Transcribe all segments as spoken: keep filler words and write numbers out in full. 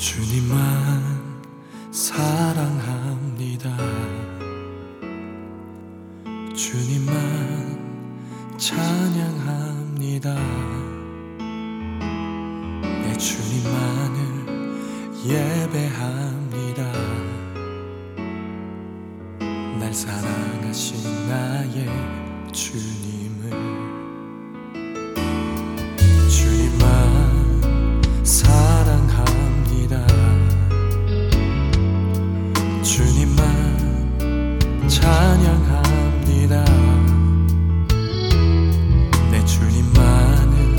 주님만 사랑합니다. 주님만 찬양합니다. 내 주님만을 예배합니다. 날 사랑하신 나의 주님을. 주님만 사랑합니다. 주님만 찬양합니다. 내 주님만을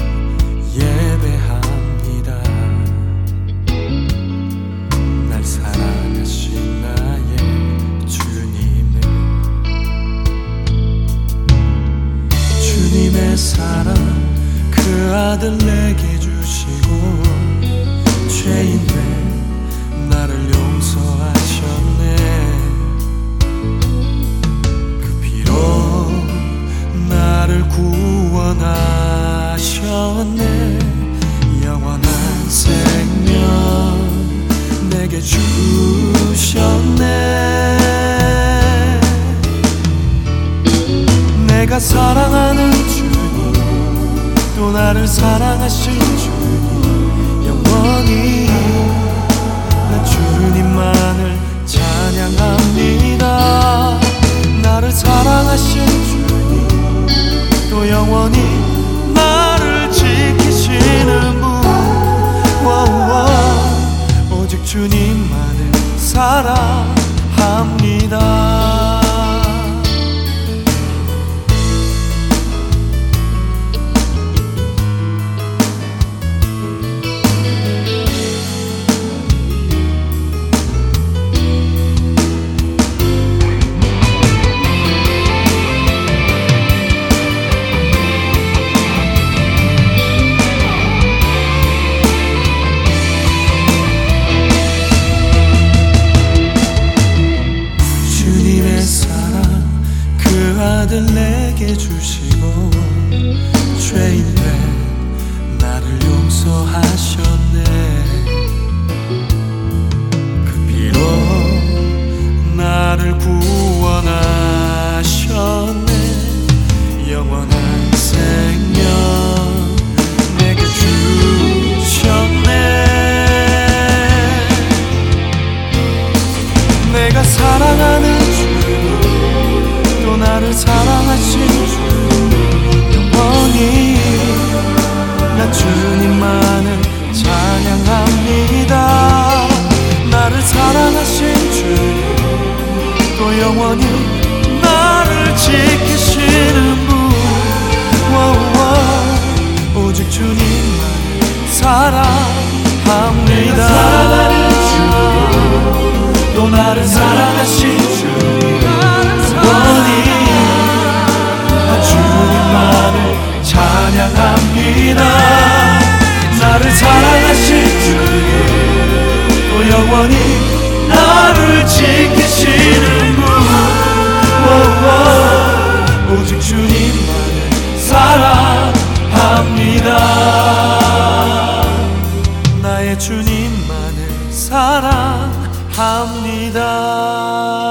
예배합니다. 날 사랑하신 나의 주님을. 주님의 사랑 그 아들 내게 주시고 죄인된 나를 용서하셨네. 그 피로 나를 구원하셨네. 영원한 생명 내게 주셨네. 내가 사랑하는 주님, 또 나를 사랑하신 주님, 영원히 나 주님만을 찬양합니다. 나를 사랑하신 주님, 또 영원히 나를 지키시는 분, 오오오, 오직 주님만을 사랑합니다. 아들 내게 주시고 죄인된 나를 용서하셨네. 그 피로 나를 구원하셨네. 영원한 생명 내게 주셨네. 내가 사랑하는 또 나를 사랑하신 주, 영원히 나 주님만을 찬양합니다. 나를 사랑하신 주, 또 영원히 나를 지키시는 분, 오오오, 오직 주님만을 사랑합니다. 사랑하는 주, 또 나를 사랑하신 주, 찬양합니다. 나를 사랑하신 주님, 또 영원히 나를 지키시는 분, 오오, 오직 주님만을 사랑합니다. 나의 주님만을 사랑합니다.